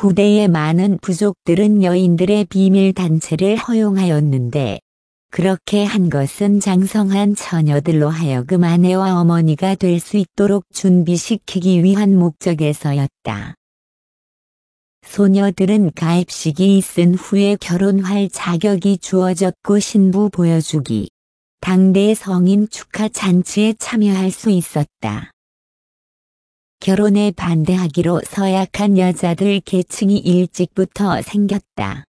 후대의 많은 부족들은 여인들의 비밀 단체를 허용하였는데 그렇게 한 것은 장성한 처녀들로 하여금 아내와 어머니가 될 수 있도록 준비시키기 위한 목적에서였다. 소녀들은 가입식이 있은 후에 결혼할 자격이 주어졌고 신부 보여주기, 당대 성인 축하 잔치에 참여할 수 있었다. 결혼에 반대하기로 서약한 여자들 계층이 일찍부터 생겼다.